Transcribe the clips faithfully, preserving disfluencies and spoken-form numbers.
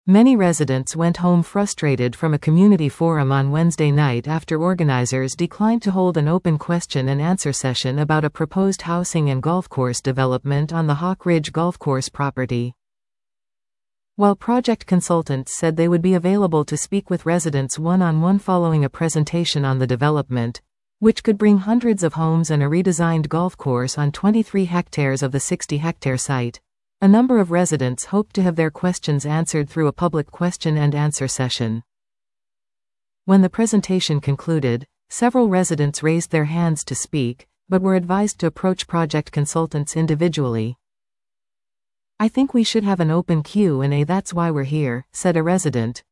Many residents went home frustrated from a community forum on Wednesday night after organizers declined to hold an open question and answer session about a proposed housing and golf course development on the Hawk Ridge Golf Course property. While project consultants said they would be available to speak with residents one-on-one following a presentation on the development, which could bring hundreds of homes and a redesigned golf course on twenty-three hectares of the sixty hectare site, a number of residents hoped to have their questions answered through a public question and answer session. When the presentation concluded, several residents raised their hands to speak, but were advised to approach project consultants individually. "I think we should have an open Q and A, that's why we're here," said a resident.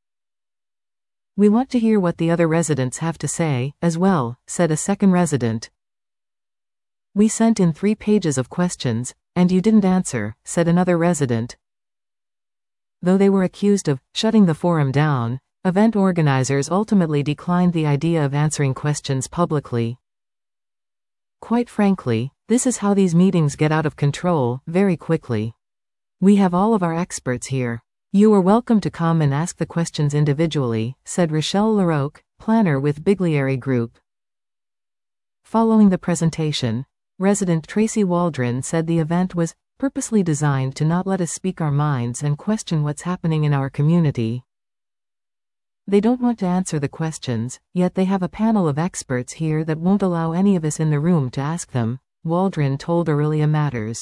"We want to hear what the other residents have to say, as well," said a second resident. "We sent in three pages of questions, and you didn't answer," said another resident. Though they were accused of shutting the forum down, event organizers ultimately declined the idea of answering questions publicly. "Quite frankly, this is how these meetings get out of control, very quickly. We have all of our experts here. You are welcome to come and ask the questions individually," said Rochelle LaRocque, planner with Biglieri Group. Following the presentation, resident Tracy Waldron said the event was purposely designed to not let us speak our minds and question what's happening in our community. They don't want to answer the questions, yet they have a panel of experts here that won't allow any of us in the room to ask them, Waldron told Aurelia Matters.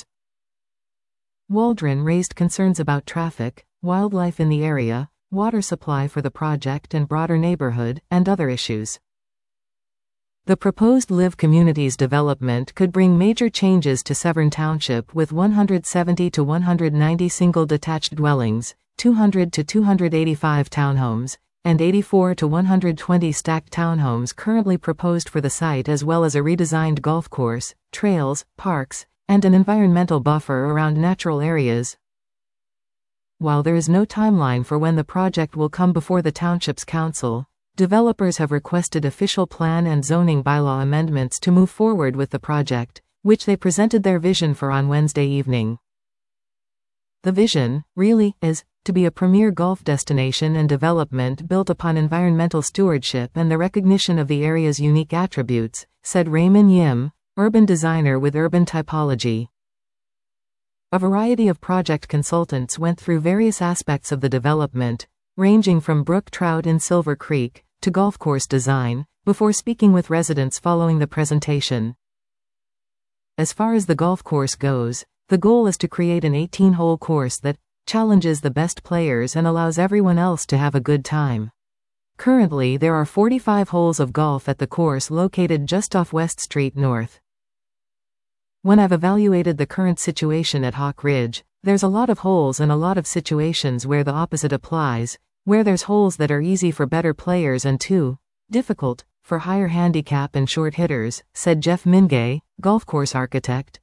Waldron raised concerns about traffic, wildlife in the area, water supply for the project and broader neighborhood, and other issues. The proposed Live Communities development could bring major changes to Severn Township with one hundred seventy to one hundred ninety single detached dwellings, two hundred to two hundred eighty-five townhomes, and eighty-four to one hundred twenty stacked townhomes currently proposed for the site, as well as a redesigned golf course, trails, parks, and an environmental buffer around natural areas. While there is no timeline for when the project will come before the township's council, developers have requested official plan and zoning bylaw amendments to move forward with the project, which they presented their vision for on Wednesday evening. The vision, really, is to be a premier golf destination and development built upon environmental stewardship and the recognition of the area's unique attributes, said Raymond Yim, urban designer with Urban Typology. A variety of project consultants went through various aspects of the development, ranging from brook trout in Silver Creek to golf course design, before speaking with residents following the presentation. As far as the golf course goes, the goal is to create an eighteen-hole course that challenges the best players and allows everyone else to have a good time. Currently there are forty-five holes of golf at the course located just off West Street North. When I've evaluated the current situation at Hawk Ridge, there's a lot of holes and a lot of situations where the opposite applies, where there's holes that are easy for better players and too difficult for higher handicap and short hitters, said Jeff Mingay, golf course architect.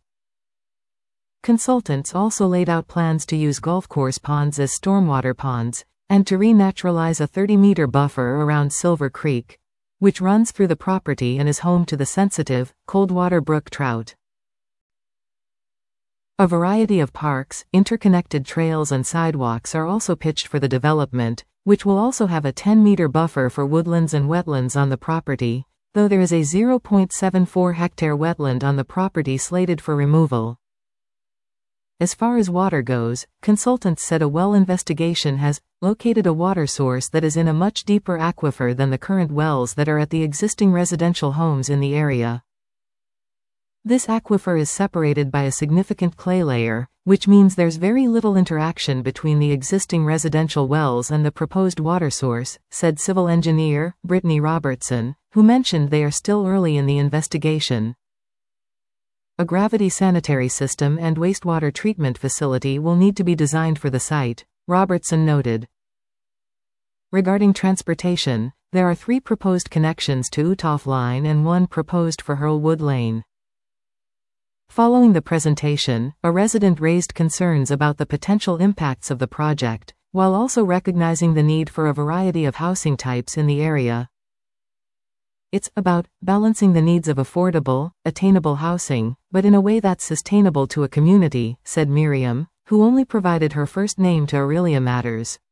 Consultants also laid out plans to use golf course ponds as stormwater ponds, and to renaturalize a thirty-meter buffer around Silver Creek, which runs through the property and is home to the sensitive, coldwater brook trout. A variety of parks, interconnected trails and sidewalks are also pitched for the development, which will also have a ten-meter buffer for woodlands and wetlands on the property, though there is a zero point seven four hectare wetland on the property slated for removal. As far as water goes, consultants said a well investigation has located a water source that is in a much deeper aquifer than the current wells that are at the existing residential homes in the area. This aquifer is separated by a significant clay layer, which means there's very little interaction between the existing residential wells and the proposed water source, said civil engineer Brittany Robertson, who mentioned they are still early in the investigation. A gravity sanitary system and wastewater treatment facility will need to be designed for the site, Robertson noted. Regarding transportation, there are three proposed connections to Uthoff Line and one proposed for Hurlwood Lane. Following the presentation, a resident raised concerns about the potential impacts of the project, while also recognizing the need for a variety of housing types in the area. It's about balancing the needs of affordable, attainable housing, but in a way that's sustainable to a community, said Miriam, who only provided her first name to Aurelia Matters.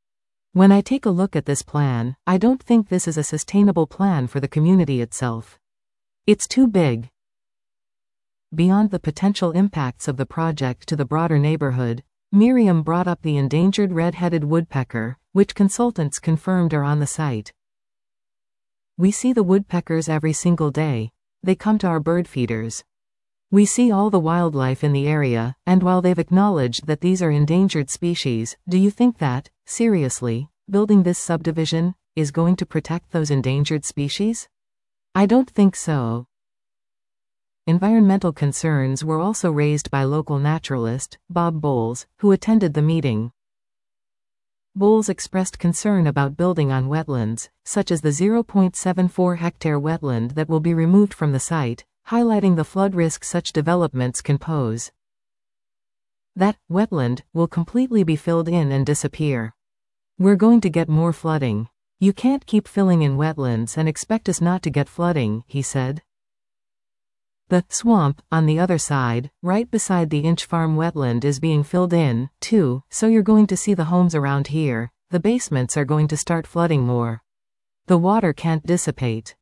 When I take a look at this plan, I don't think this is a sustainable plan for the community itself. It's too big. Beyond the potential impacts of the project to the broader neighborhood, Miriam brought up the endangered red-headed woodpecker, which consultants confirmed are on the site. We see the woodpeckers every single day. They come to our bird feeders. We see all the wildlife in the area, and while they've acknowledged that these are endangered species, do you think that, seriously, building this subdivision is going to protect those endangered species? I don't think so. Environmental concerns were also raised by local naturalist, Bob Bowles, who attended the meeting. Bowles expressed concern about building on wetlands, such as the zero point seven four hectare wetland that will be removed from the site, highlighting the flood risk such developments can pose. That wetland will completely be filled in and disappear. We're going to get more flooding. You can't keep filling in wetlands and expect us not to get flooding, he said. The swamp, on the other side, right beside the Inch Farm wetland is being filled in, too, so you're going to see the homes around here. The basements are going to start flooding more. The water can't dissipate.